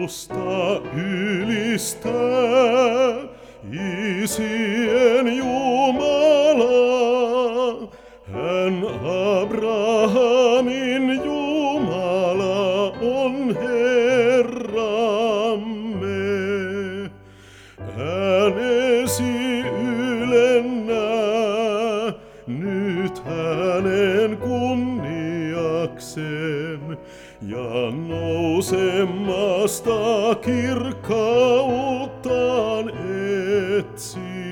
Jeesusta ylistää, isien Jumala. Hän Abrahamin Jumala on Herramme. Äänesi ylennää nyt hänen kunniakseen ja nousemasta kirkkauttaan etsi.